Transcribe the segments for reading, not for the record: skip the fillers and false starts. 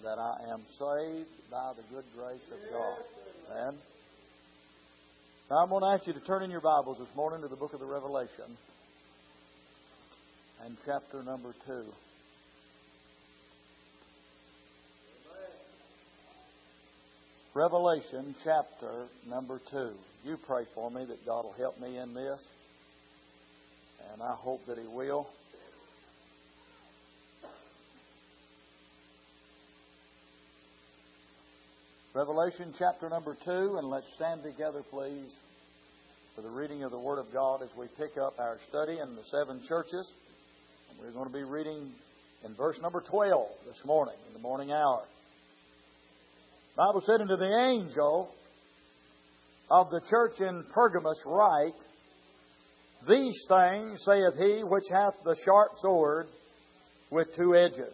that I am saved by the good grace of God. Amen. Now I'm going to ask you to turn in your Bibles this morning to the book of the Revelation and chapter number 2. Revelation chapter number 2. You pray for me that God will help me in this, and I hope that He will. Revelation chapter number 2, and let's stand together, please, for the reading of the Word of God as we pick up our study in the 7 churches. And we're going to be reading in verse number 12 this morning, in the morning hour. The Bible said, "Unto the angel of the church in Pergamos write, These things saith he which hath the sharp sword with 2 edges.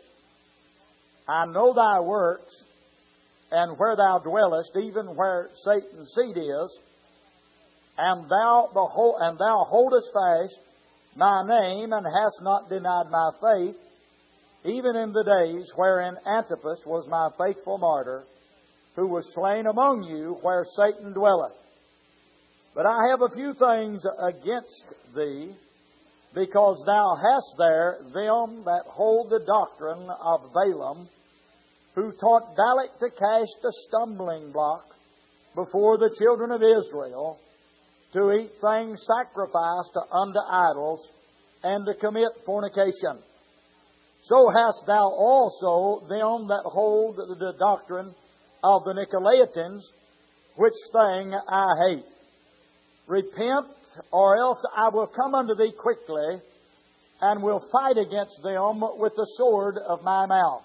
I know thy works, and where thou dwellest, even where Satan's seat is, and thou holdest fast my name, and hast not denied my faith, even in the days wherein Antipas was my faithful martyr, who was slain among you where Satan dwelleth. But I have a few things against thee, because thou hast there them that hold the doctrine of Balaam, who taught Balak to cast a stumbling block before the children of Israel, to eat things sacrificed unto idols, and to commit fornication. So hast thou also them that hold the doctrine of the Nicolaitans, which thing I hate. Repent, or else I will come unto thee quickly, and will fight against them with the sword of my mouth.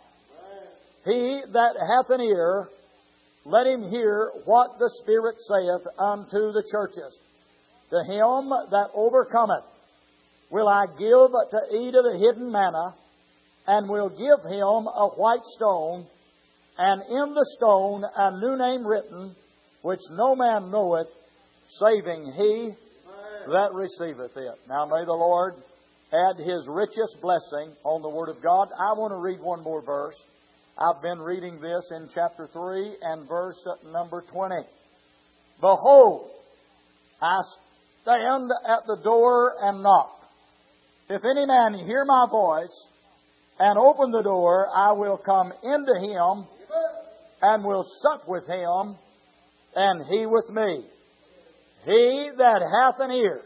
He that hath an ear, let him hear what the Spirit saith unto the churches. To him that overcometh will I give to eat of the hidden manna, and will give him a white stone, and in the stone a new name written, which no man knoweth, saving he that receiveth it." Now may the Lord add His richest blessing on the Word of God. I want to read one more verse. I've been reading this in chapter 3 and verse number 20. "Behold, I stand at the door and knock. If any man hear my voice and open the door, I will come into him and will sup with him, and he with me. He that hath an ear,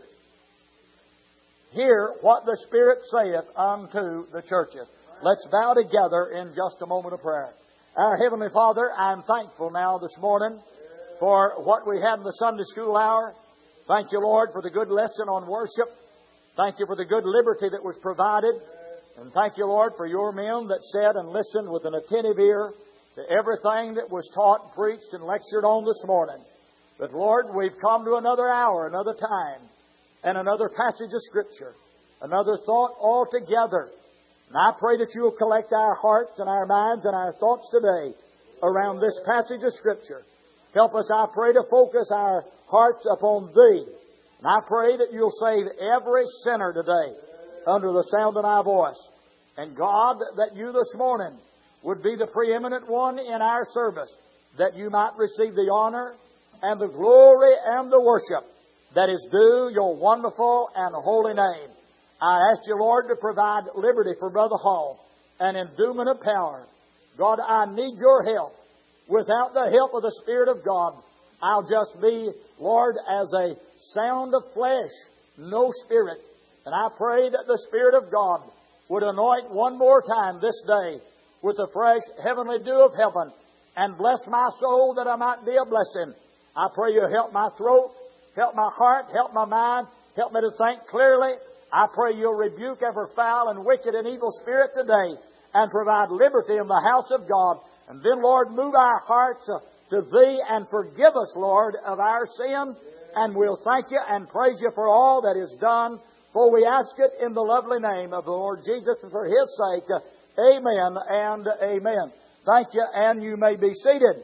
hear what the Spirit saith unto the churches." Let's bow together in just a moment of prayer. Our Heavenly Father, I'm thankful now this morning for what we had in the Sunday school hour. Thank you, Lord, for the good lesson on worship. Thank you for the good liberty that was provided. And thank you, Lord, for your men that sat and listened with an attentive ear to everything that was taught, preached, and lectured on this morning. But, Lord, we've come to another hour, another time, and another passage of Scripture, another thought altogether. And I pray that you'll collect our hearts and our minds and our thoughts today around this passage of Scripture. Help us, I pray, to focus our hearts upon Thee. And I pray that you'll save every sinner today under the sound of my voice. And God, that you this morning would be the preeminent one in our service, that you might receive the honor and the glory and the worship that is due your wonderful and holy name. I ask you, Lord, to provide liberty for Brother Hall and endowment of power. God, I need your help. Without the help of the Spirit of God, I'll just be, Lord, as a sound of flesh, no spirit. And I pray that the Spirit of God would anoint one more time this day with the fresh heavenly dew of heaven and bless my soul that I might be a blessing. I pray you help my throat, help my heart, help my mind, help me to think clearly. I pray you'll rebuke every foul and wicked and evil spirit today and provide liberty in the house of God. And then, Lord, move our hearts to Thee and forgive us, Lord, of our sin. And we'll thank you and praise you for all that is done. For we ask it in the lovely name of the Lord Jesus and for His sake. Amen and amen. Thank you, and you may be seated.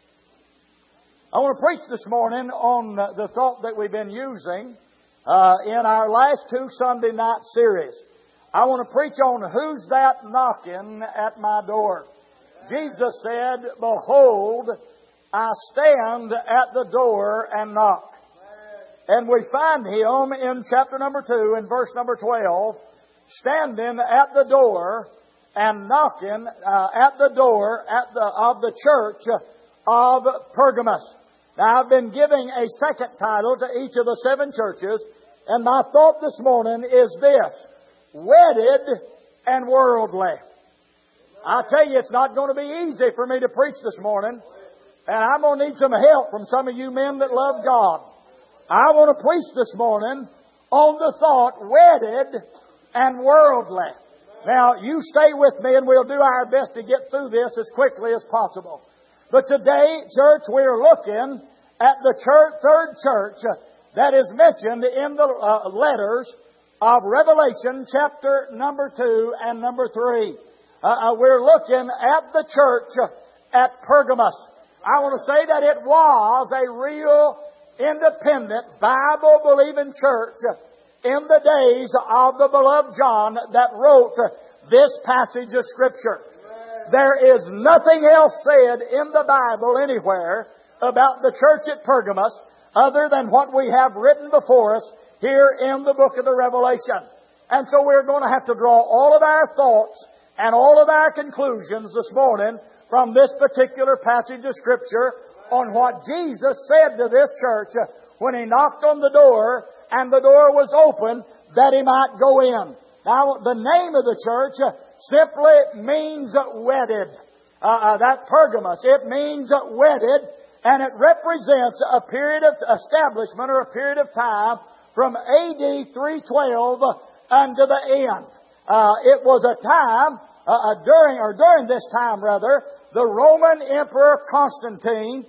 I want to preach this morning on the thought that we've been using in our last 2 Sunday night series. I want to preach on who's that knocking at my door. Jesus said, "Behold, I stand at the door and knock." And we find Him in chapter number 2 and verse number 12, standing at the door and knocking at the door of the church of Pergamos. Now, I've been giving a second title to each of the 7 churches, and my thought this morning is this: wedded and worldly. I tell you, it's not going to be easy for me to preach this morning, and I'm going to need some help from some of you men that love God. I want to preach this morning on the thought, wedded and worldly. Now, you stay with me and we'll do our best to get through this as quickly as possible. But today, church, we're looking at the third church that is mentioned in the letters of Revelation chapter number 2 and number 3. We're looking at the church at Pergamos. I want to say that it was a real independent, Bible-believing church in the days of the beloved John that wrote this passage of Scripture. There is nothing else said in the Bible anywhere about the church at Pergamos other than what we have written before us here in the book of the Revelation. And so we're going to have to draw all of our thoughts and all of our conclusions this morning from this particular passage of Scripture on what Jesus said to this church when He knocked on the door and the door was open that He might go in. Now, the name of the church simply means wedded. That Pergamos, it means wedded, and it represents a period of establishment or a period of time from A.D. 312 unto the end. It was a time, during this time, the Roman Emperor Constantine,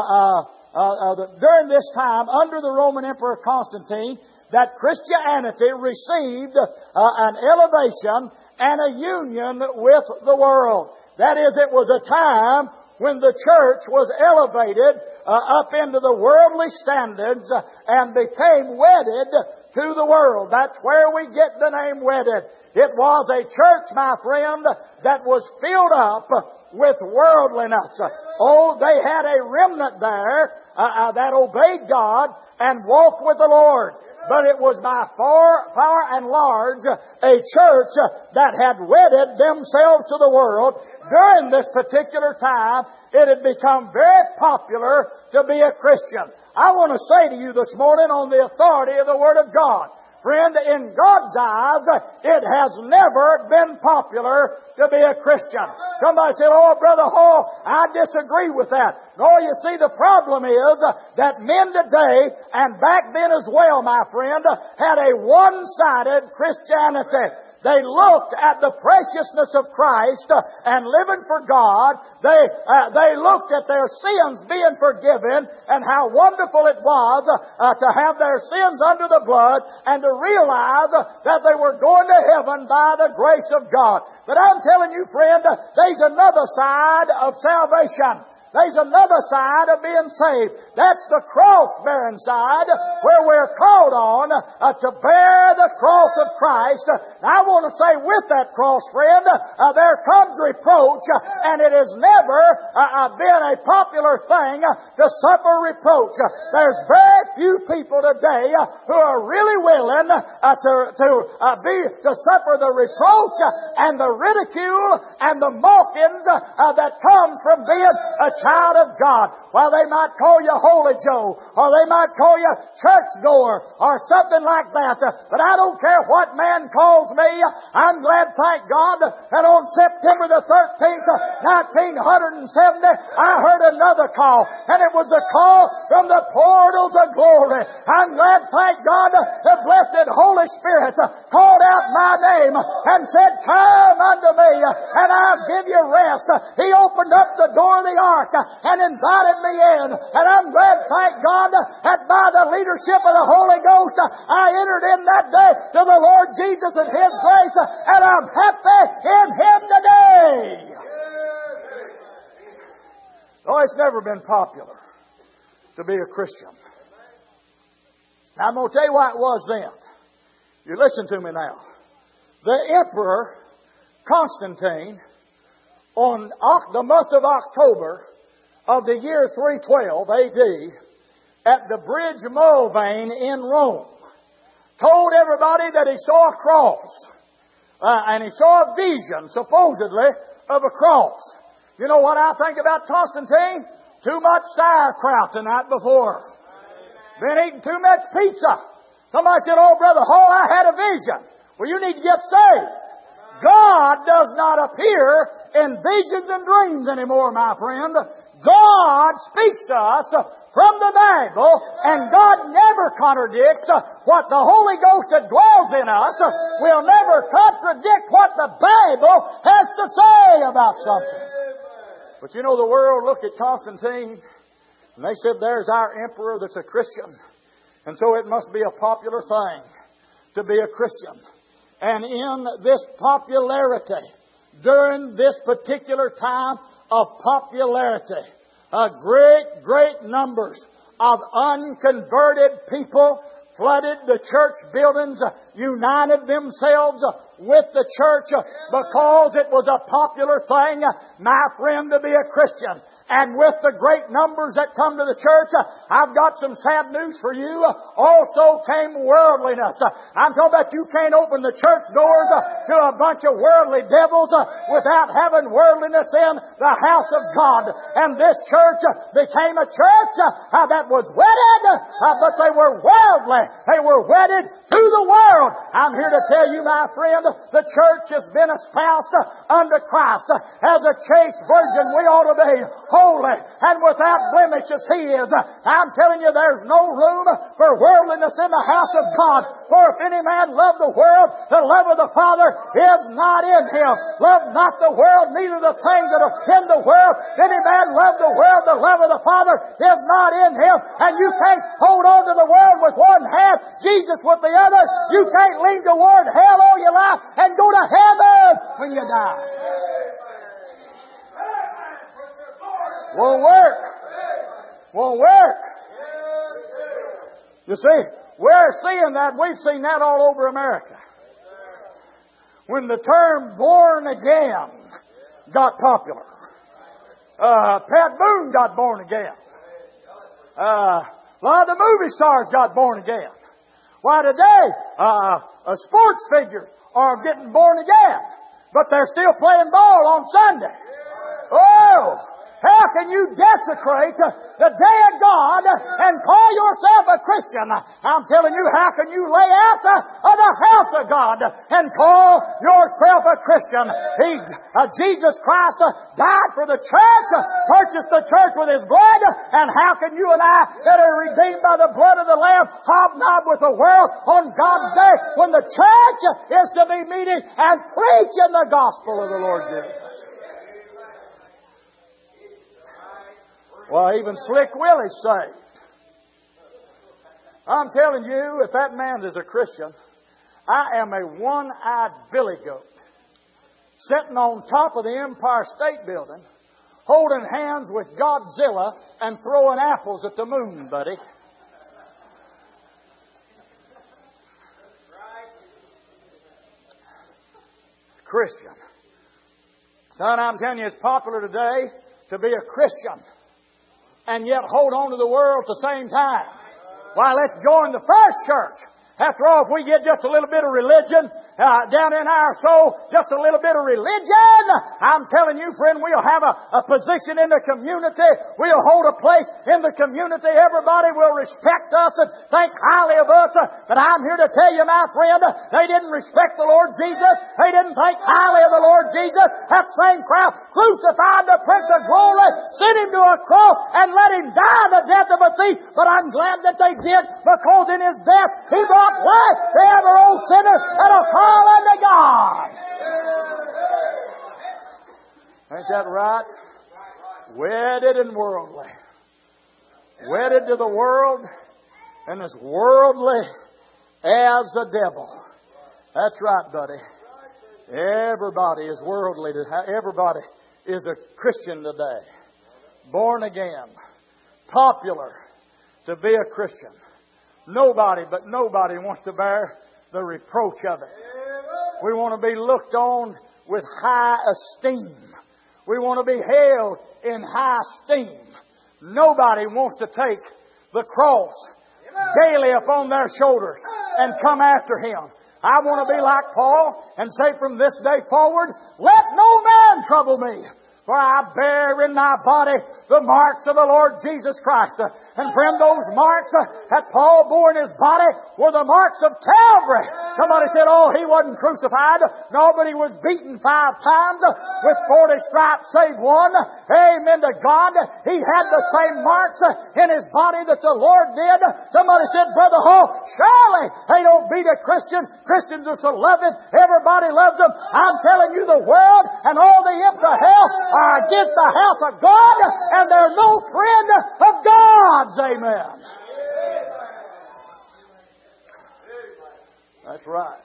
during this time, under the Roman Emperor Constantine, that Christianity received an elevation and a union with the world. That is, it was a time when the church was elevated up into the worldly standards and became wedded to the world. That's where we get the name wedded. It was a church, my friend, that was filled up with worldliness. Oh, they had a remnant there that obeyed God and walked with the Lord. But it was by far and large a church that had wedded themselves to the world. During this particular time, it had become very popular to be a Christian. I want to say to you this morning on the authority of the Word of God, friend, in God's eyes, it has never been popular to be a Christian. Somebody said, "Oh, Brother Hall, I disagree with that." No, you see, the problem is that men today, and back then as well, my friend, had a one-sided Christianity. They looked at the preciousness of Christ and living for God. They looked at their sins being forgiven and how wonderful it was to have their sins under the blood and to realize that they were going to heaven by the grace of God. But I'm telling you, friend, there's another side of salvation. There's another side of being saved. That's the cross-bearing side where we're called on to bear the cross of Christ. Now, I want to say with that cross, friend, there comes reproach, and it has never been a popular thing to suffer reproach. There's very few people today who are really willing to suffer the reproach and the ridicule and the mockings that comes from being a child of God. Well, they might call you Holy Joe, or they might call you churchgoer, or something like that. But I don't care what man calls me. I'm glad, thank God, that on September the 13th, 1970, I heard another call, and it was a call from the portals of glory. I'm glad, thank God, the blessed Holy Spirit called out my name and said, "Come unto me, and I'll give you rest." He opened up the door of the ark and invited me in. And I'm glad, thank God, that by the leadership of the Holy Ghost, I entered in that day to the Lord Jesus and His grace, and I'm happy in Him today. Oh, it's never been popular to be a Christian. Now, I'm going to tell you why it was then. You listen to me now. The Emperor Constantine on the month of October of the year 312 AD at the Bridge Mulvane in Rome. Told everybody that he saw a cross. And he saw a vision, supposedly, of a cross. You know what I think about Constantine? Too much sauerkraut the night before. Been eating too much pizza. Somebody said, "Oh, Brother Hall, I had a vision." Well, you need to get saved. God does not appear in visions and dreams anymore, my friend. God speaks to us from the Bible, and God never contradicts what the Holy Ghost that dwells in us will never contradict what the Bible has to say about something. But you know, the world looked at Constantine, and they said, "There's our emperor that's a Christian, and so it must be a popular thing to be a Christian." And in this popularity, during this particular time of popularity, great numbers of unconverted people flooded the church buildings, united themselves with the church because it was a popular thing, my friend, to be a Christian. And with the great numbers that come to the church, I've got some sad news for you. Also came worldliness. I'm talking about you can't open the church doors to a bunch of worldly devils without having worldliness in the house of God. And this church became a church that was wedded, but they were worldly. They were wedded to the world. I'm here to tell you, my friend, the church has been espoused unto Christ. As a chaste virgin, we ought to be holy and without blemish as He is. I'm telling you, there's no room for worldliness in the house of God. For if any man love the world, the love of the Father is not in him. Love not the world, neither the things that are in the world. If any man love the world, the love of the Father is not in him. And you can't hold on to the world with one hand, Jesus with the other. You can't lean toward hell all your life and go to heaven when you die. Won't work. Won't work. You see, we're seeing that. We've seen that all over America. When the term born again got popular. Pat Boone got born again. A lot of the movie stars got born again. Why today, sports figures are getting born again. But they're still playing ball on Sunday. Oh! How can you desecrate the day of God and call yourself a Christian? I'm telling you, how can you lay out of the house of God and call yourself a Christian? Jesus Christ died for the church, purchased the church with His blood, and how can you and I, that are redeemed by the blood of the Lamb, hobnob with the world on God's day when the church is to be meeting and preaching the gospel of the Lord Jesus? Well, even Slick Willie's saved. I'm telling you, if that man is a Christian, I am a one-eyed billy goat sitting on top of the Empire State Building, holding hands with Godzilla and throwing apples at the moon, buddy. Christian. Son, I'm telling you, it's popular today to be a Christian and yet hold on to the world at the same time. Why, let's join the first church. After all, if we get just a little bit of religion down in our soul, just a little bit of religion, I'm telling you, friend, we'll have a position in the community. We'll hold a place in the community. Everybody will respect us and think highly of us. But I'm here to tell you, my friend, they didn't respect the Lord Jesus. They didn't think highly of the Lord Jesus. That same crowd crucified the Prince of Glory, sent Him to a cross, and let Him die the death of a thief. But I'm glad that they did, because in His death He brought life to every old sinner and a call unto God. Ain't that right? Wedded and worldly. Wedded to the world and as worldly as the devil. That's right, buddy. Everybody is worldly. Everybody is a Christian today. Born again. Popular to be a Christian. Nobody wants to bear the reproach of it. We want to be looked on with high esteem. We want to be held in high esteem. Nobody wants to take the cross daily upon their shoulders and come after Him. I want to be like Paul and say from this day forward, let no man trouble me. For I bear in my body the marks of the Lord Jesus Christ. And friend, those marks that Paul bore in his body were the marks of Calvary. Somebody said, oh, he wasn't crucified. No, but he was beaten 5 times with 40 stripes save one. Amen to God. He had the same marks in his body that the Lord did. Somebody said, Brother Hall, surely they don't beat a Christian. Christians are so loving. Everybody loves them. I'm telling you, the world and all the imps of hell are against the house of God, and they're no friend of God's. Amen. That's right.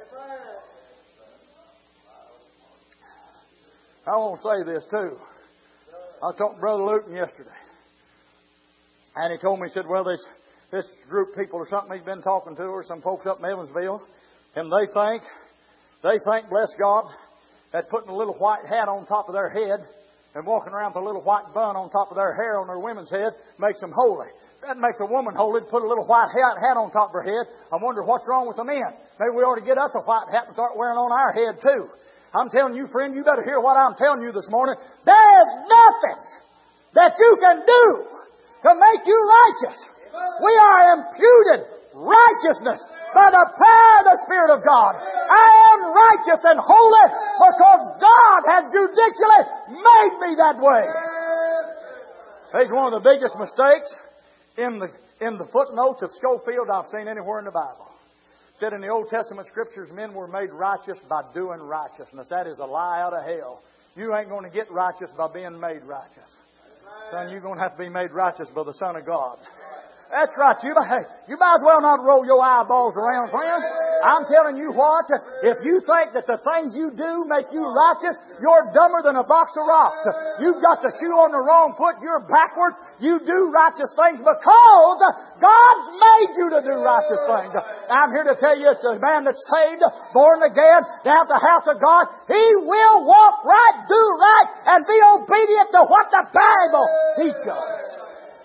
I want to say this too. I talked to Brother Luton yesterday, and he told me, he said, well, this group of people or something he's been talking to, or some folks up in Evansville, and they think, bless God, that putting a little white hat on top of their head and walking around with a little white bun on top of their hair on their women's head makes them holy. That makes a woman holy to put a little white hat on top of her head. I wonder what's wrong with the men. Maybe we ought to get us a white hat and start wearing on our head too. I'm telling you, friend, you better hear what I'm telling you this morning. There is nothing that you can do to make you righteous. We are imputed righteousness by the power of the Spirit of God. I am righteous and holy because God has judicially made me that way. It's one of the biggest mistakes in the footnotes of Schofield I've seen anywhere in the Bible. It said in the Old Testament Scriptures, men were made righteous by doing righteousness. That is a lie out of hell. You ain't going to get righteous by being made righteous. Son, you're going to have to be made righteous by the Son of God. That's right. You might as well not roll your eyeballs around, friend. I'm telling you what, if you think that the things you do make you righteous, you're dumber than a box of rocks. You've got the shoe on the wrong foot. You're backwards. You do righteous things because God's made you to do righteous things. I'm here to tell you, it's a man that's saved, born again, down at the house of God. He will walk right, do right, and be obedient to what the Bible teaches.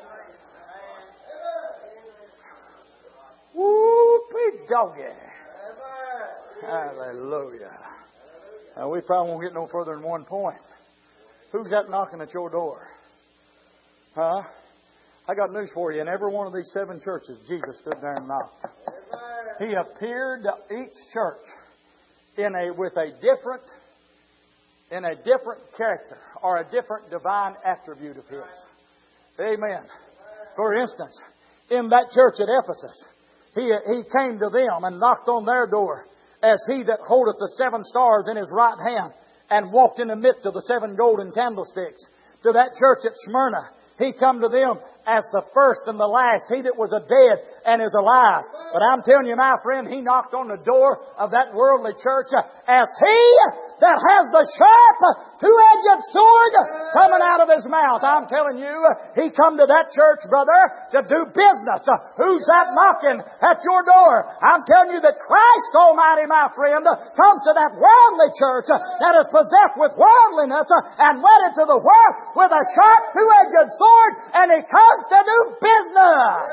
Whoopie doggy. Hallelujah. Now, we probably won't get no further than one point. Who's that knocking at your door? Huh? I got news for you. In every one of these 7 churches, Jesus stood there and knocked. He appeared to each church with a different character or a different divine attribute of His. Amen. For instance, in that church at Ephesus, He came to them and knocked on their door as He that holdeth the 7 stars in His right hand and walked in the midst of the 7 golden candlesticks. To that church at Smyrna, He come to them as the first and the last, He that was dead and is alive. But I'm telling you, my friend, He knocked on the door of that worldly church as He that has the sharp, two-edged sword coming out of His mouth. I'm telling you, He come to that church, brother, to do business. Who's that knocking at your door? I'm telling you that Christ Almighty, my friend, comes to that worldly church that is possessed with worldliness and went into the world with a sharp, two-edged sword, and He comes to do business.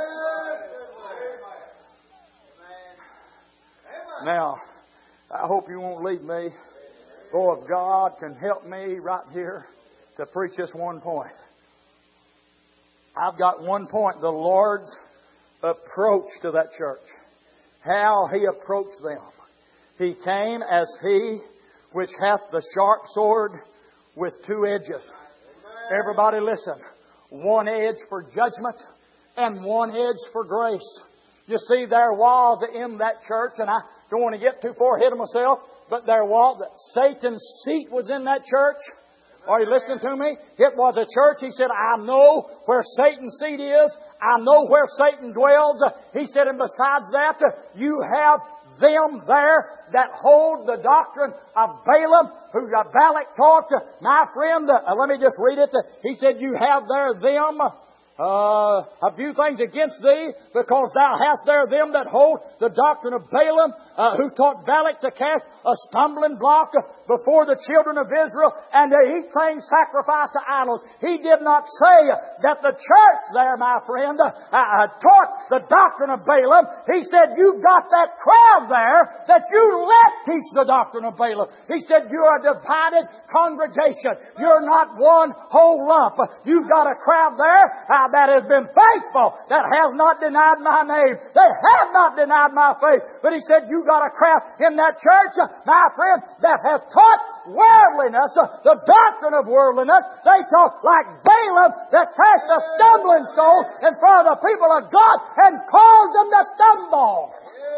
Now, I hope you won't leave me. Oh, if God can help me right here to preach this one point. I've got one point. The Lord's approach to that church. How He approached them. He came as He which hath the sharp sword with 2 edges. Everybody listen. 1 edge for judgment and 1 edge for grace. You see, there was in that church, and I don't want to get too far ahead of myself, but there was, Satan's seat was in that church. Are you listening to me? It was a church. He said, I know where Satan's seat is. I know where Satan dwells. He said, and besides that, you have them there that hold the doctrine of Balaam, who Balak taught. My friend, let me just read it. He said, you have there them a few things against thee, because thou hast there them that hold the doctrine of Balaam, who taught Balak to cast a stumbling block before the children of Israel, and to eat things sacrificed to idols. He did not say that the church there, my friend, taught the doctrine of Balaam. He said, you've got that crowd there that you let teach the doctrine of Balaam. He said, you're a divided congregation. You're not one whole lump. You've got a crowd there that has been faithful, that has not denied my name. They have not denied my faith. But he said, you got a crowd in that church, my friend, that has taught worldliness, the doctrine of worldliness. They taught like Balaam, that cast a stumbling stone in front of the people of God and caused them to stumble.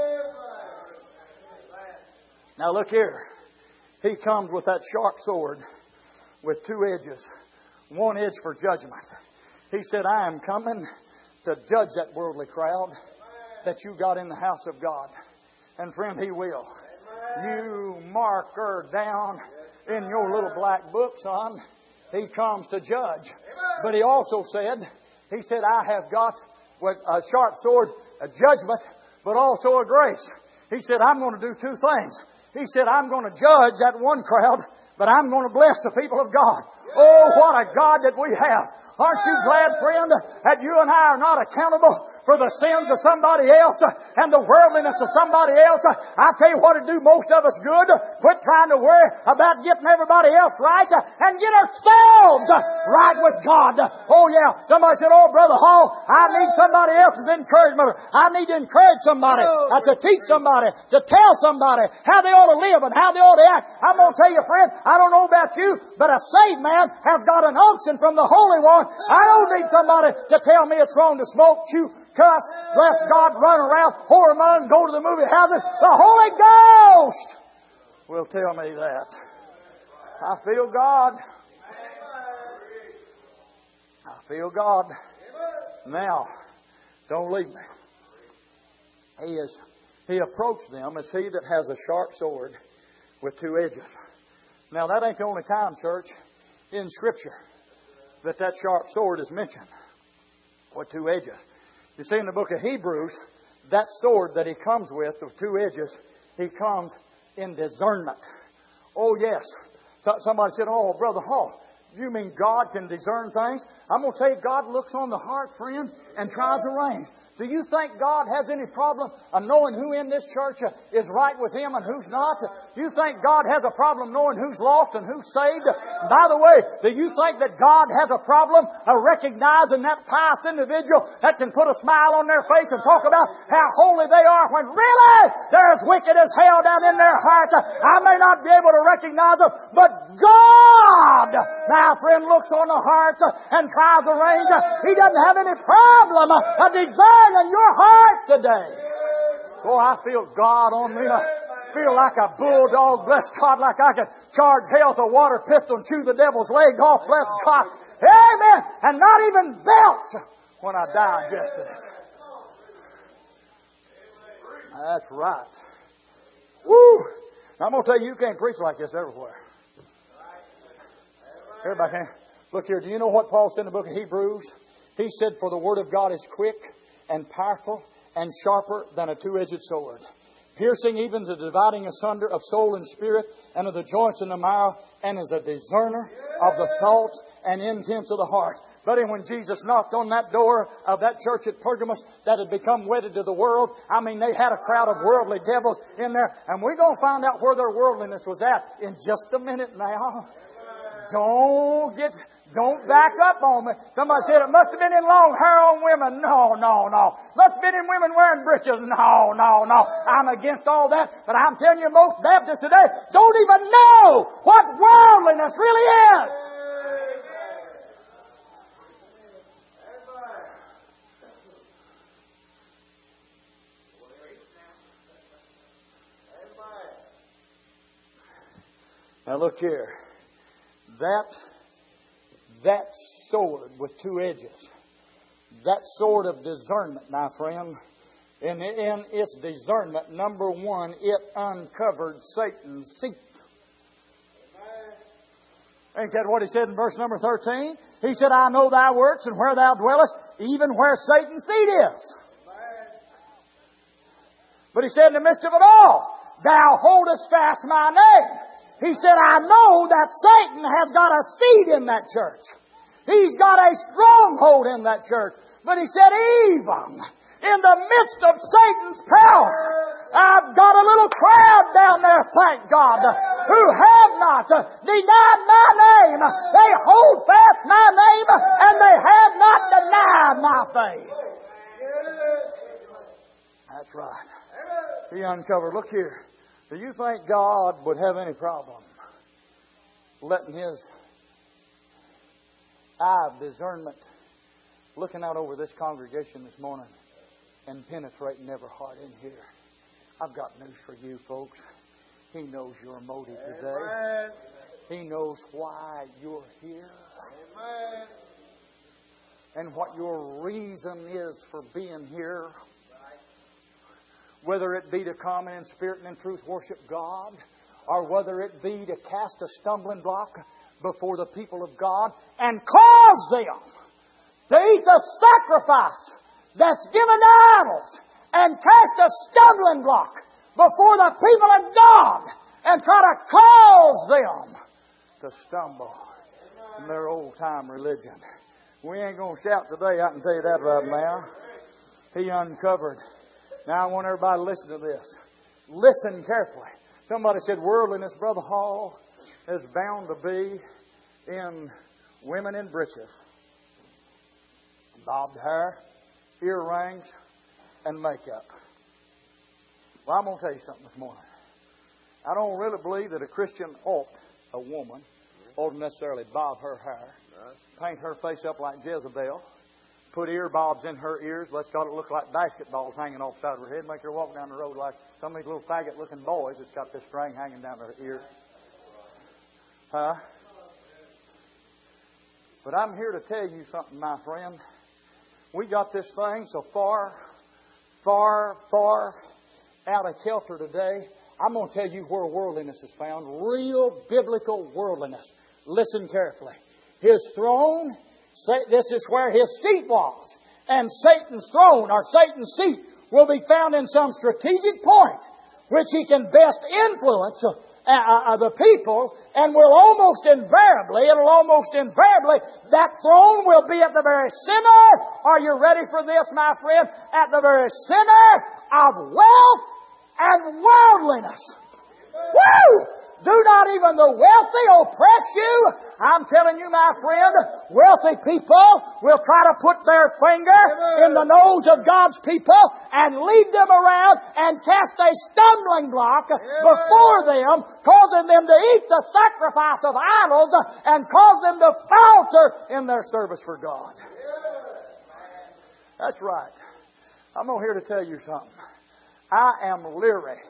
Now look here. He comes with that sharp sword with two edges. One edge for judgment. He said, I am coming to judge that worldly crowd that you got in the house of God. And friend, He will. You mark her down in your little black book, son. He comes to judge. But He also said, He said, I have got with a sharp sword, a judgment, but also a grace. He said, I'm going to do two things. He said, I'm going to judge that one crowd, but I'm going to bless the people of God. Oh, what a God that we have. Aren't you glad, friend, that you and I are not accountable for the sins of somebody else and the worldliness of somebody else? I tell you what to do most of us good. Quit trying to worry about getting everybody else right and get ourselves right with God. Oh, yeah. Somebody said, oh, Brother Hall, I need somebody else's encouragement. I need to encourage somebody, to teach somebody, to tell somebody how they ought to live and how they ought to act. I'm going to tell you, friend, I don't know about you, but a saved man has got an unction from the Holy One. I don't need somebody to tell me it's wrong to smoke, chew, cuss, bless God, run around, whore among, go to the movie houses. The Holy Ghost will tell me that. I feel God. I feel God. Now, don't leave me. He approached them as he that has a sharp sword with two edges. Now, that ain't the only time, church, in Scripture that sharp sword is mentioned with two edges. You see, in the book of Hebrews, that sword that he comes with two edges, he comes in discernment. Oh, yes. Somebody said, oh, Brother Hall, you mean God can discern things? I'm going to tell you, God looks on the heart, friend, and tries the reins. Do you think God has any problem of knowing who in this church is right with Him and who's not? Do you think God has a problem knowing who's lost and who's saved? By the way, do you think that God has a problem of recognizing that pious individual that can put a smile on their face and talk about how holy they are when really they're as wicked as hell down in their heart? I may not be able to recognize them, but God, my friend, looks on the heart and tries the reins. He doesn't have any problem of discerning in your heart today. Oh, I feel God on me. I feel like a bulldog, bless God, like I could charge hell with a water pistol and chew the devil's leg off, bless God. Amen. And not even belch when I digested it. That's right. Woo! Now, I'm going to tell you, you can't preach like this everywhere. Everybody can. Look here, do you know what Paul said in the book of Hebrews? He said, for the Word of God is quick and powerful and sharper than a two-edged sword, piercing even to dividing asunder of soul and spirit and of the joints and the marrow, and is a discerner of the thoughts and intents of the heart. Buddy, when Jesus knocked on that door of that church at Pergamos that had become wedded to the world, I mean, they had a crowd of worldly devils in there, and we're going to find out where their worldliness was at in just a minute now. Don't back up on me. Somebody said it must have been in long hair on women. No. Must have been in women wearing breeches. No. I'm against all that. But I'm telling you, most Baptists today don't even know what worldliness really is. Now look here. That sword with two edges, that sword of discernment, my friend, in its discernment, number one, it uncovered Satan's seat. Ain't that what He said in verse number 13? He said, I know thy works and where thou dwellest, even where Satan's seat is. But He said in the midst of it all, thou holdest fast my name. He said, I know that Satan has got a seat in that church. He's got a stronghold in that church. But He said, even in the midst of Satan's power, I've got a little crowd down there, thank God, who have not denied my name. They hold fast my name and they have not denied my faith. That's right. He uncovered. Look here. Do you think God would have any problem letting His eye of discernment looking out over this congregation this morning and penetrating every heart in here? I've got news for you folks. He knows your motive today. He knows why you're here. And what your reason is for being here. Whether it be to come and in spirit and in truth worship God, or whether it be to cast a stumbling block before the people of God and cause them to eat the sacrifice that's given to idols and cast a stumbling block before the people of God and try to cause them to stumble in their old-time religion. We ain't going to shout today, I can tell you that right now. He uncovered. Now I want everybody to listen to this. Listen carefully. Somebody said worldliness, Brother Hall, is bound to be in women in breeches, bobbed hair, earrings, and makeup. Well, I'm going to tell you something this morning. I don't really believe that a woman ought to necessarily bob her hair, paint her face up like Jezebel, put ear bobs in her ears. Let's got it look like basketballs hanging off the side of her head. Make her walk down the road like some of these little faggot-looking boys that's got this string hanging down their ear. But I'm here to tell you something, my friend. We got this thing so far out of kilter today. I'm going to tell you where worldliness is found. Real biblical worldliness. Listen carefully. His throne, this is where His seat was. And Satan's throne, or Satan's seat, will be found in some strategic point which he can best influence the people, and it'll almost invariably, that throne will be at the very center. Are you ready for this, my friend? At the very center of wealth and worldliness. Woo! Do not even the wealthy oppress you. I'm telling you, my friend, wealthy people will try to put their finger in the nose of God's people and lead them around and cast a stumbling block before them, causing them to eat the sacrifice of idols and cause them to falter in their service for God. That's right. I'm here to tell you something. I am leery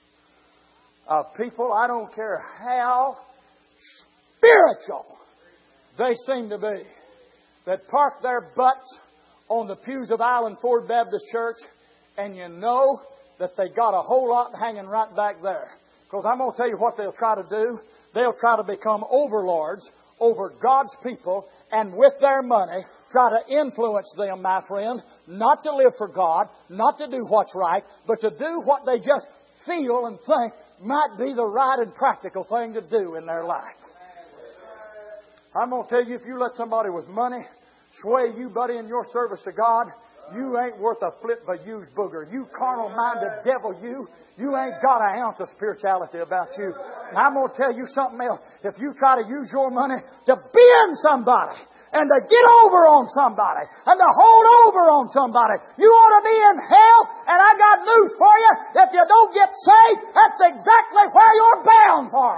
of people, I don't care how spiritual they seem to be, that park their butts on the pews of Island Ford Baptist Church, and you know that they got a whole lot hanging right back there. Because I'm going to tell you what they'll try to do. They'll try to become overlords over God's people, and with their money try to influence them, my friend, not to live for God, not to do what's right, but to do what they just feel and think might be the right and practical thing to do in their life. I'm going to tell you, if you let somebody with money sway you, buddy, in your service to God, you ain't worth a flip of a used booger. You carnal-minded devil, you ain't got an ounce of spirituality about you. And I'm going to tell you something else. If you try to use your money to bend somebody, and to get over on somebody, and to hold over on somebody, you ought to be in hell. And I got news for you. If you don't get saved, that's exactly where you're bound for.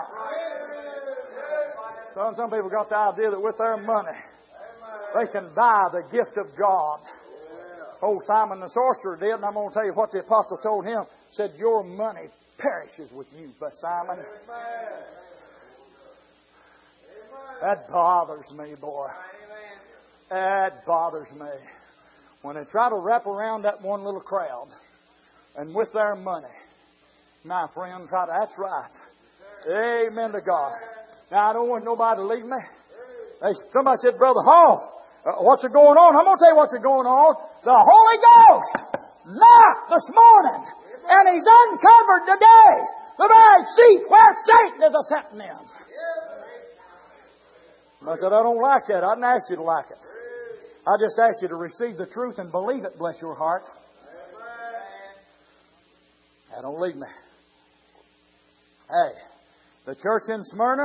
Some people got the idea that with their money, they can buy the gift of God. Old Simon the sorcerer did, and I'm going to tell you what the apostle told him. Said, your money perishes with you, but Simon. That bothers me, boy. That bothers me. When they try to wrap around that one little crowd and with their money, my friend, that's right. Amen to God. Now, I don't want nobody to leave me. Hey, somebody said, Brother Hall, what's going on? I'm going to tell you what's going on. The Holy Ghost knocked this morning, and He's uncovered today the very seat where Satan is ascending in. I said, I don't like that. I didn't ask you to like it. I just asked you to receive the truth and believe it, bless your heart. Now, don't leave me. Hey, the church in Smyrna,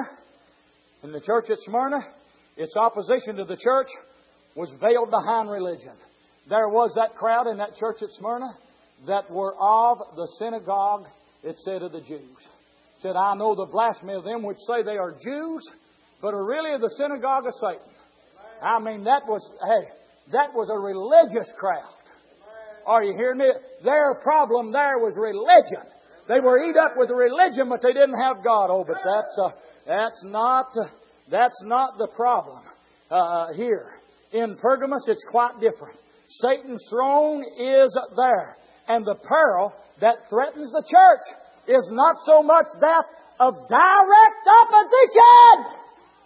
its opposition to the church was veiled behind religion. There was that crowd in that church at Smyrna that were of the synagogue, it said, of the Jews. It said, I know the blasphemy of them which say they are Jews, but are really of the synagogue of Satan. I mean, that was a religious crowd. Are you hearing me? Their problem there was religion. They were eat up with religion, but they didn't have God. Oh, but that's not the problem here. In Pergamos, it's quite different. Satan's throne is there. And the peril that threatens the church is not so much that of direct opposition.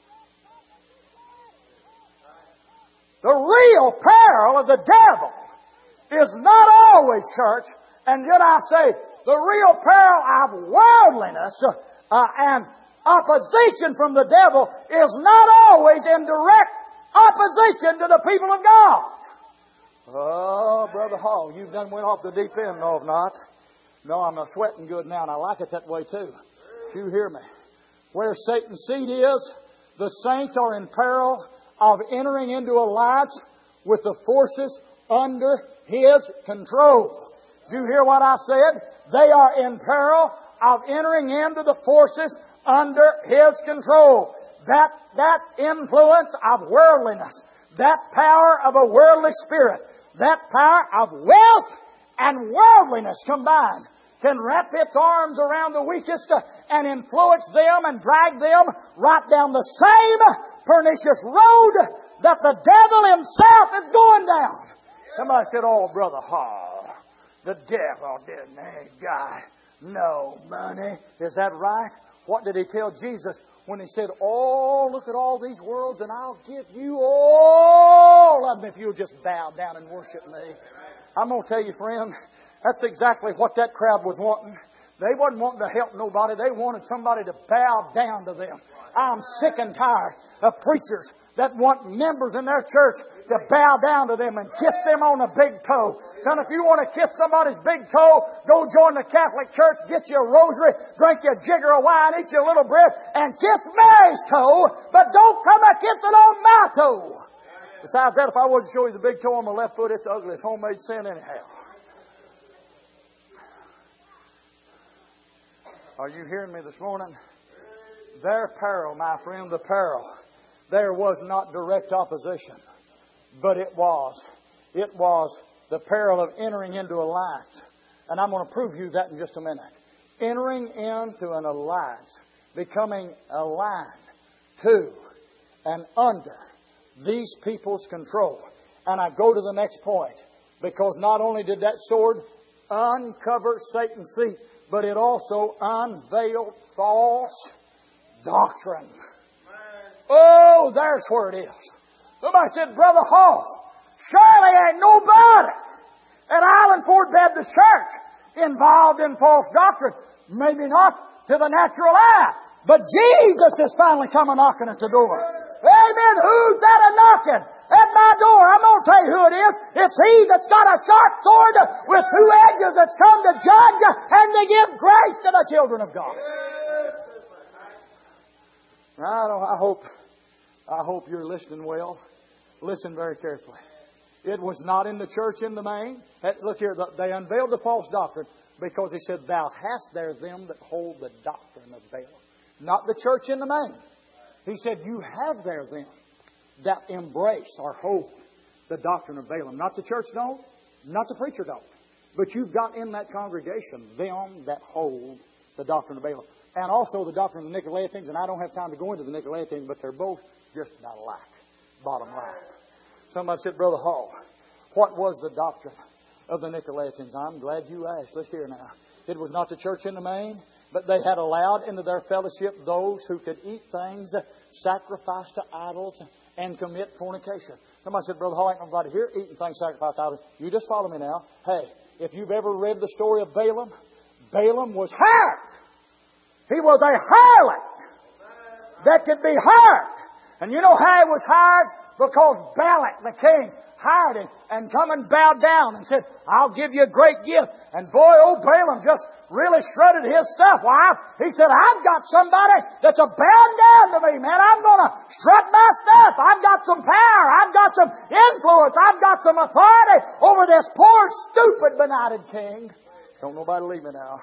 The real peril of the devil is not always, church, and yet I say, the real peril of worldliness and opposition from the devil is not always in direct opposition to the people of God. Oh, Brother Hall, you've done went off the deep end, no, not. No, I'm sweating good now, and I like it that way too. You hear me? Where Satan's seat is, the saints are in peril of entering into alliance with the forces under His control. Did you hear what I said? They are in peril of entering into the forces under His control. That influence of worldliness, that power of a worldly spirit, that power of wealth and worldliness combined can wrap its arms around the weakest and influence them and drag them right down the same pernicious road that the devil himself is going down. Somebody said, oh, Brother Hall, the devil didn't got no money. Is that right? What did He tell Jesus when He said, oh, look at all these worlds and I'll give you all of them if you'll just bow down and worship me. I'm going to tell you, friend, that's exactly what that crowd was wanting. They wasn't wanting to help nobody. They wanted somebody to bow down to them. I'm sick and tired of preachers that want members in their church to bow down to them and kiss them on the big toe. Son, if you want to kiss somebody's big toe, go join the Catholic Church, get you a rosary, drink you a jigger of wine, eat you a little bread, and kiss Mary's toe, but don't come a kissing on my toe. Besides that, if I wasn't to show you the big toe on my left foot, it's ugly. It's homemade sin anyhow. Are you hearing me this morning? Their peril, my friend, the peril. There was not direct opposition, but it was the peril of entering into alliance. And I'm going to prove you that in just a minute. Entering into an alliance, becoming aligned to and under these people's control. And I go to the next point, because not only did that sword uncover Satan's seat, but it also unveiled false doctrine. Oh, there's where it is. Somebody said, Brother Hall, surely ain't nobody at Island Ford Baptist Church involved in false doctrine. Maybe not to the natural eye, but Jesus is finally coming knocking at the door. Amen. Who's that a knocking at my door? I'm going to tell you who it is. It's He that's got a sharp sword with two edges that's come to judge and to give grace to the children of God. I hope you're listening well. Listen very carefully. It was not in the church in the main. Look here, they unveiled the false doctrine because He said, Thou hast there them that hold the doctrine of Balaam. Not the church in the main. He said, You have there them that embrace or hold the doctrine of Balaam. Not the church don't, not the preacher don't. But you've got in that congregation them that hold the doctrine of Balaam. And also the doctrine of the Nicolaitans, and I don't have time to go into the Nicolaitans, but they're both just not alike. Bottom line. Somebody said, Brother Hall, what was the doctrine of the Nicolaitans? I'm glad you asked. Let's hear now. It was not the church in the main. But they had allowed into their fellowship those who could eat things sacrificed to idols and commit fornication. Somebody said, Brother Hall, ain't nobody here eating things sacrificed to idols. You just follow me now. Hey, if you've ever read the story of Balaam, Balaam was hired. He was a harlot that could be hired. And you know how he was hired? Because Balak, the king, hired him and come and bowed down and said, I'll give you a great gift. And boy, old Balaam just really shredded his stuff. Why? He said, I've got somebody that's a bowing down to me, man. I'm going to strut my stuff. I've got some power. I've got some influence. I've got some authority over this poor, stupid, benighted king. Don't nobody leave me now.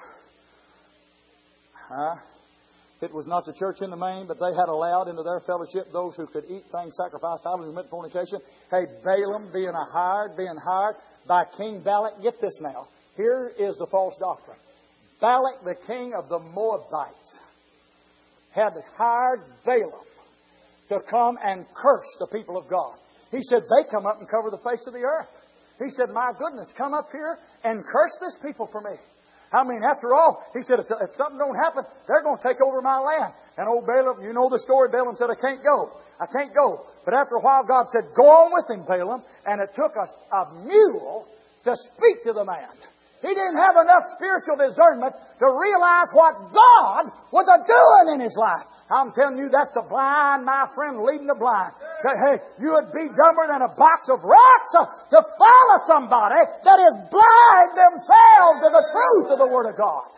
Huh? It was not the church in the main, but they had allowed into their fellowship those who could eat things sacrificed to idols and commit fornication. Hey, Balaam being hired by King Balak. Get this now. Here is the false doctrine. Balak, the king of the Moabites, had hired Balaam to come and curse the people of God. He said, they come up and cover the face of the earth. He said, my goodness, come up here and curse this people for me. I mean, after all, he said, if something don't happen, they're going to take over my land. And old Balaam, you know the story, Balaam said, I can't go. I can't go. But after a while, God said, go on with him, Balaam. And it took us a mule to speak to the man. He didn't have enough spiritual discernment to realize what God was doing in his life. I'm telling you, that's the blind, my friend, leading the blind. Say, hey, you would be dumber than a box of rocks to follow somebody that is blind themselves to the truth of the Word of God.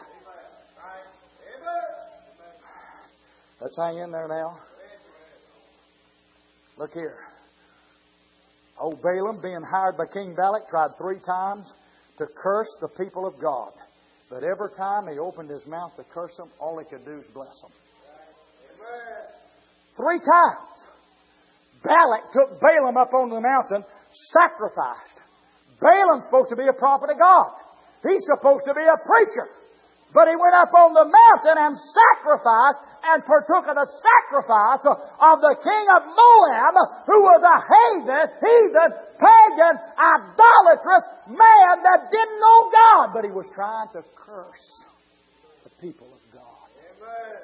Let's hang in there now. Look here. Old Balaam, being hired by King Balak, tried 3 times to curse the people of God. But every time he opened his mouth to curse them, all he could do is bless them. 3 times. Balak took Balaam up on the mountain, sacrificed. Balaam's supposed to be a prophet of God. He's supposed to be a preacher. But he went up on the mountain and sacrificed and partook of the sacrifice of the king of Moab, who was a heathen, pagan, idolatrous man that didn't know God. But he was trying to curse the people of God. Amen.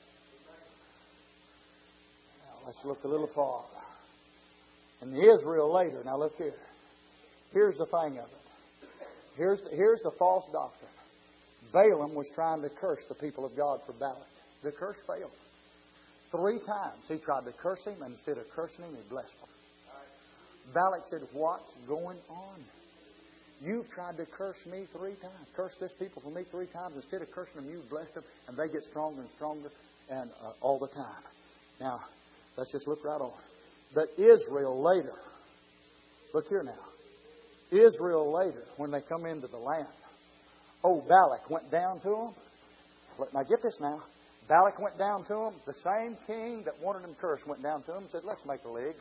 Now let's look a little farther. And Israel later, now look here. Here's the thing of it. Here's the false doctrine. Balaam was trying to curse the people of God for Balak. The curse failed. 3 times he tried to curse him, and instead of cursing him, he blessed him. Balak said, what's going on? You've tried to curse me 3 times. Curse this people for me 3 times. Instead of cursing them, you've blessed them, and they get stronger and stronger and all the time. Now, let's just look right on. But Israel later, look here now. Israel later, when they come into the land, Balak went down to them. Now get this now. Balak went down to them. The same king that wanted them cursed went down to them and said, let's make a league.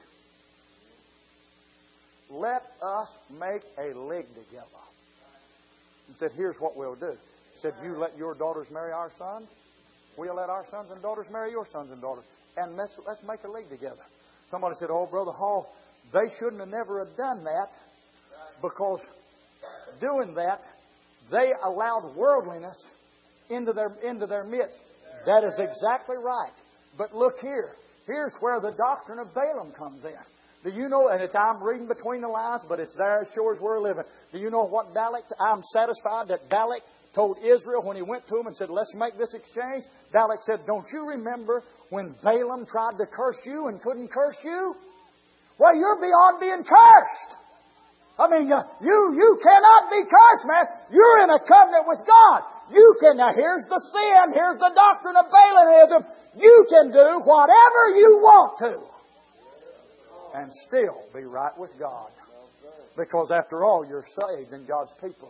Let us make a league together. And said, here's what we'll do. He said, you let your daughters marry our sons. We'll let our sons and daughters marry your sons and daughters. And let's make a league together. Somebody said, oh, Brother Hall, they shouldn't have never have done that, because doing that, they allowed worldliness into their midst. That is exactly right. But look here. Here's where the doctrine of Balaam comes in. Do you know, and I'm reading between the lines, but it's there as sure as we're living. Do you know what Balak, I'm satisfied that Balak told Israel when he went to him and said, let's make this exchange. Balak said, don't you remember when Balaam tried to curse you and couldn't curse you? Well, you're beyond being cursed. I mean, you cannot be cursed, man. You're in a covenant with God. You can, now here's the sin, here's the doctrine of Balaamism. You can do whatever you want to and still be right with God. Because after all, you're saved in God's people.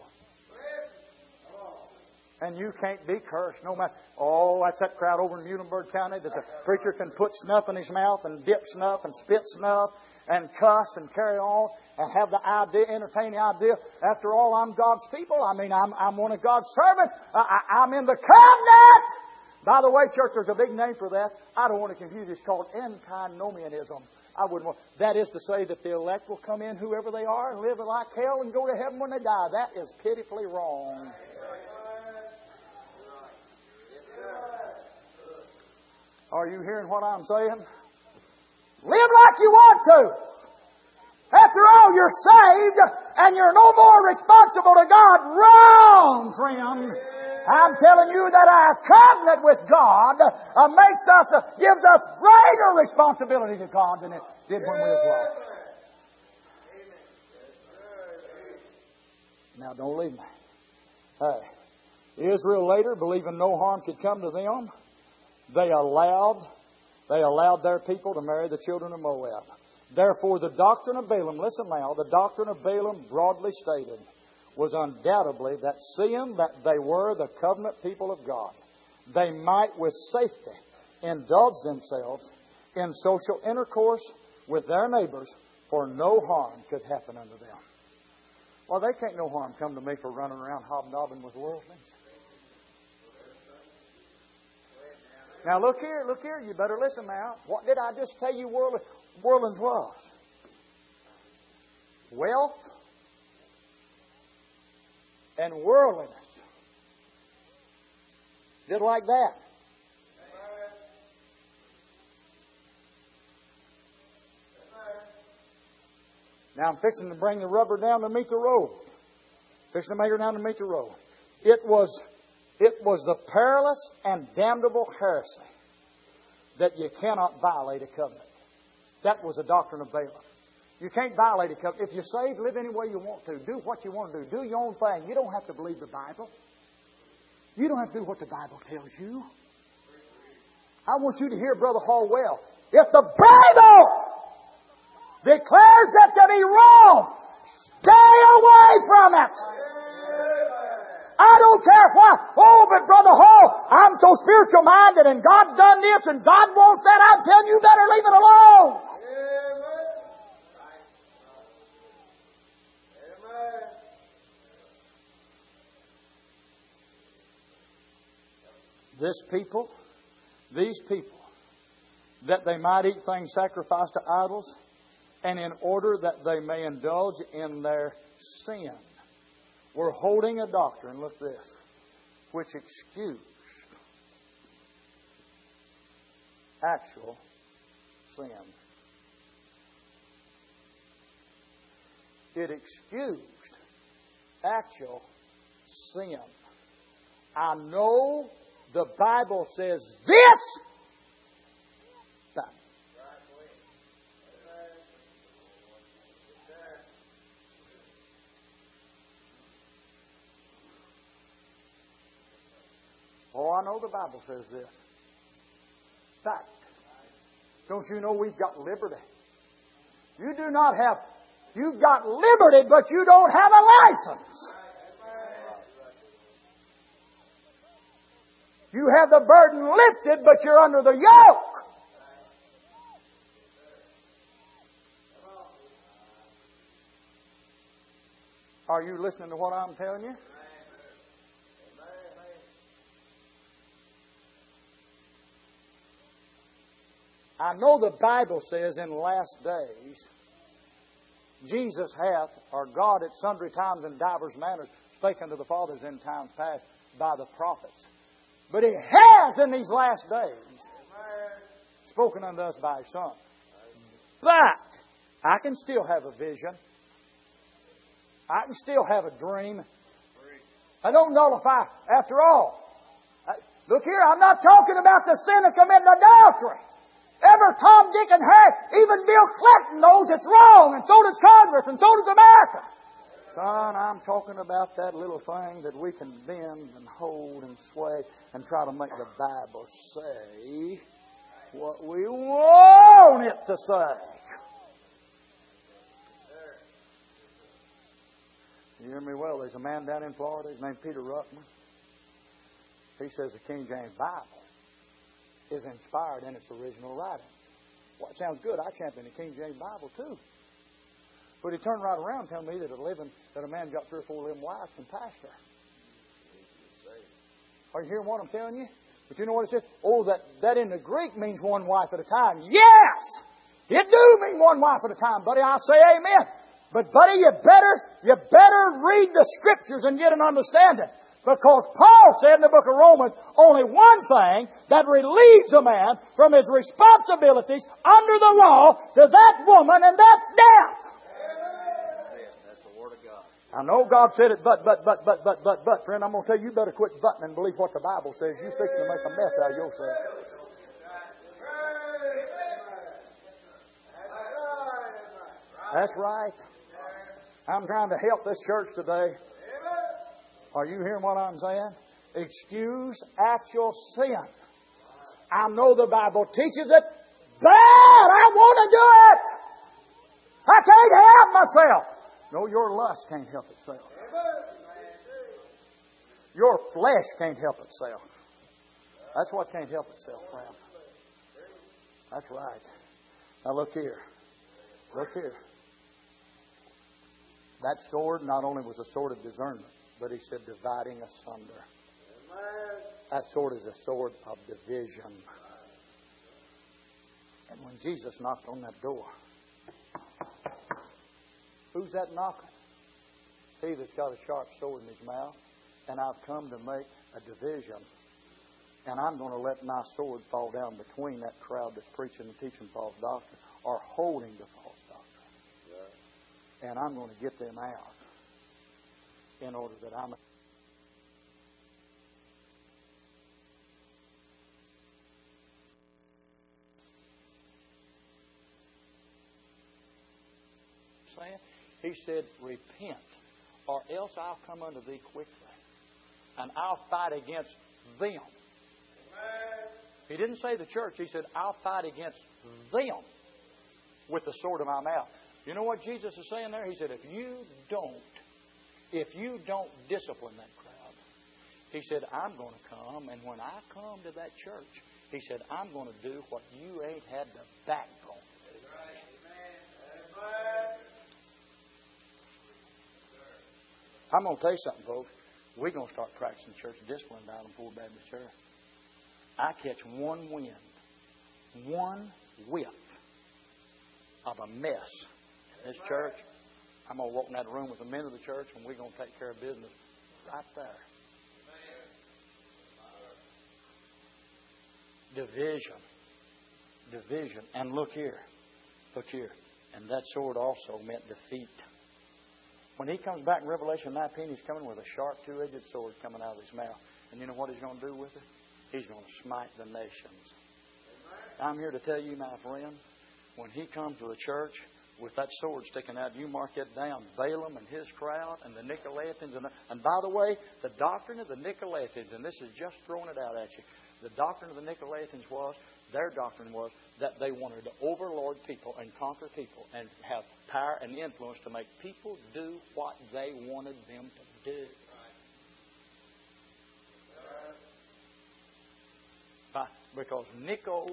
And you can't be cursed no matter. Oh, that's that crowd over in Muhlenberg County that the preacher can put snuff in his mouth and dip snuff and spit snuff and cuss and carry on and have the idea, entertain the idea. After all, I'm God's people. I mean, I'm one of God's servants. I'm in the covenant. By the way, church, there's a big name for that. I don't want to confuse it. It's called antinomianism. I wouldn't want. That is to say that the elect will come in, whoever they are, and live like hell and go to heaven when they die. That is pitifully wrong. Are you hearing what I'm saying? Live like you want to. After all, you're saved and you're no more responsible to God. Wrong, friend. I'm telling you that our covenant with God gives us greater responsibility to God than it did when we was lost. Now, don't leave me. Israel later, believing no harm could come to them, they allowed their people to marry the children of Moab. Therefore, the doctrine of Balaam, listen now, the doctrine of Balaam broadly stated was undoubtedly that seeing that they were the covenant people of God, they might with safety indulge themselves in social intercourse with their neighbors, for no harm could happen unto them. Well, they can't no harm come to me for running around hobnobbing with worldlings. Now look here, you better listen now. What did I just tell you worldlings was? Wealth and worldliness. Just like that. Now I'm fixing to bring the rubber down to meet the road. Fixing to make her down to meet the road. It was the perilous and damnable heresy that you cannot violate a covenant. That was the doctrine of Balaam. You can't violate a covenant. If you're saved, live any way you want to. Do what you want to do. Do your own thing. You don't have to believe the Bible. You don't have to do what the Bible tells you. I want you to hear Brother Hall well. If the Bible declares it to be wrong, stay away from it. I don't care what. Oh, but Brother Hall, I'm so spiritual minded and God's done this and God wants that. I'm telling you, better leave it alone. These people, that they might eat things sacrificed to idols, and in order that they may indulge in their sin, were holding a doctrine, look this, which excused actual sin. It excused actual sin. I know the Bible says this, but I know the Bible says this. Fact. Don't you know we've got liberty? You do not have, you've got liberty, but you don't have a license. You have the burden lifted, but you're under the yoke. Are you listening to what I'm telling you? I know the Bible says in the last days, Jesus hath, or God at sundry times and divers manners, spake unto the fathers in times past by the prophets. But He has in these last days spoken unto us by His Son. But I can still have a vision. I can still have a dream. I don't nullify. After all, look here, I'm not talking about the sin of committing adultery. Every Tom, Dick, and Harry, even Bill Clinton knows it's wrong, and so does Congress, and so does America. Son, I'm talking about that little thing that we can bend and hold and sway and try to make the Bible say what we want it to say. You hear me well? There's a man down in Florida. His name's Peter Ruckman. He says the King James Bible is inspired in its original writings. Well, it sounds good. I champion the King James Bible too. But he turned right around and told me that a man got 3 or 4 living wives can pastor. Are you hearing what I'm telling you? But you know what it says? Oh, that in the Greek means one wife at a time. Yes! It do mean one wife at a time, buddy. I say amen. But buddy, you better read the Scriptures and get an understanding. Because Paul said in the book of Romans, only one thing that relieves a man from his responsibilities under the law to that woman, and that's death. That's the Word of God. I know God said it, but, friend, I'm going to tell you, you better quit butting and believe what the Bible says. You're fixing to make a mess out of yourself. That's right. I'm trying to help this church today. Are you hearing what I'm saying? Excuse actual sin. I know the Bible teaches it, but I want to do it. I can't help myself. No, your lust can't help itself. Your flesh can't help itself. That's what can't help itself, friend. That's right. Now look here. Look here. That sword not only was a sword of discernment, but he said dividing asunder. That sword is a sword of division. And when Jesus knocked on that door, who's that knocking? He that's got a sharp sword in his mouth. And I've come to make a division. And I'm going to let my sword fall down between that crowd that's preaching and teaching false doctrine or holding the false doctrine. Yeah. And I'm going to get them out in order that I'm... He said, repent, or else I'll come unto thee quickly, and I'll fight against them. He didn't say the church. He said, I'll fight against them with the sword of my mouth. You know what Jesus is saying there? He said, if you don't discipline that crowd, he said, I'm going to come, and when I come to that church, he said, I'm going to do what you ain't had the backbone to do. I'm going to tell you something, folks. We're going to start practicing church discipline down in Fort Baptist Church. I catch one wind, one whiff of a mess in this church. I'm going to walk in that room with the men of the church, and we're going to take care of business right there. Division. Division. And look here. Look here. And that sword also meant defeat. When he comes back in Revelation 19, he's coming with a sharp two-edged sword coming out of his mouth. And you know what he's going to do with it? He's going to smite the nations. I'm here to tell you, my friend, when he comes to the church with that sword sticking out, you mark it down. Balaam and his crowd and the Nicolaitans. And by the way, the doctrine of the Nicolaitans, and this is just throwing it out at you, the doctrine of the Nicolaitans was, their doctrine was that they wanted to overlord people and conquer people and have power and influence to make people do what they wanted them to do. Because Nico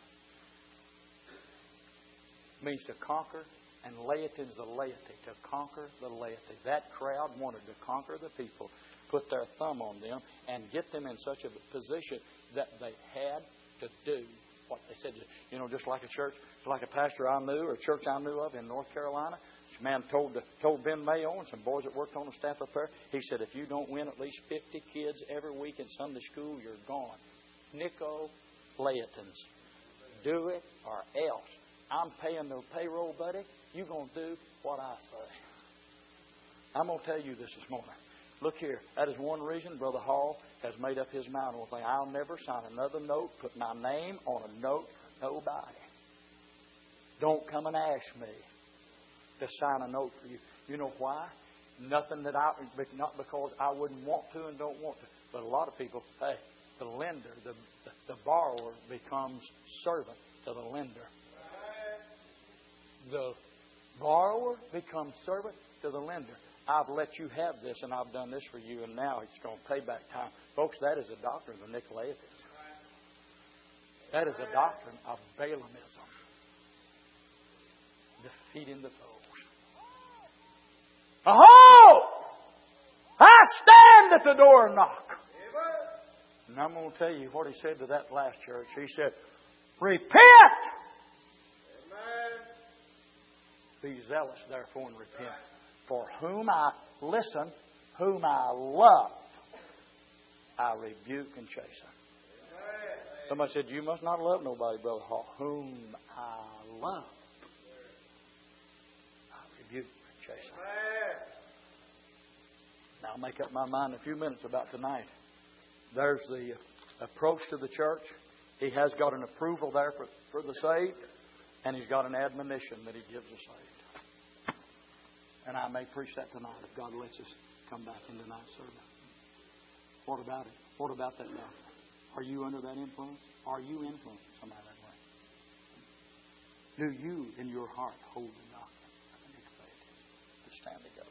means to conquer, and laity is the laity, to conquer the laity. That crowd wanted to conquer the people, put their thumb on them, and get them in such a position that they had to do what they said. You know, just like a church, like a pastor I knew, or a church I knew of in North Carolina. This man told Ben Mayo and some boys that worked on the staff up there, he said, if you don't win at least 50 kids every week in Sunday school, you're gone. Nicolaitans. Do it or else. I'm paying the payroll, buddy. You're going to do what I say. I'm going to tell you this morning. Look here. That is one reason Brother Hall has made up his mind on thing. I'll never sign another note, put my name on a note for nobody. Don't come and ask me to sign a note for you. You know why? Not because I wouldn't want to and don't want to. But a lot of people, hey, the lender, the borrower becomes servant to the lender. The borrower becomes servant to the lender. I've let you have this and I've done this for you, and now it's going to pay back time. Folks, that is a doctrine of the Nicolaitans. That is a doctrine of Balaamism. Defeating the foes. Aho! I stand at the door and knock. And I'm going to tell you what he said to that last church. He said, repent! Be zealous, therefore, and repent. For whom I love, I rebuke and chasten. Somebody said, you must not love nobody, Brother Hall. Whom I love, I rebuke and chasten. Now I'll make up my mind in a few minutes about tonight. There's the approach to the church. He has got an approval there for the saved, and He's got an admonition that He gives the saved. And I may preach that tonight if God lets us come back in tonight's service. What about it? What about that doctrine? Are you under that influence? Are you influencing somebody that way? Do you, in your heart, hold the doctrine? I need to pay attention. Let's stand together.